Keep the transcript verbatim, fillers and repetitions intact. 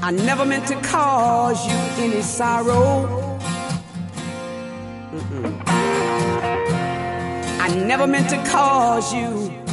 I never meant to cause you any sorrow. Mm-mm. I never meant to cause you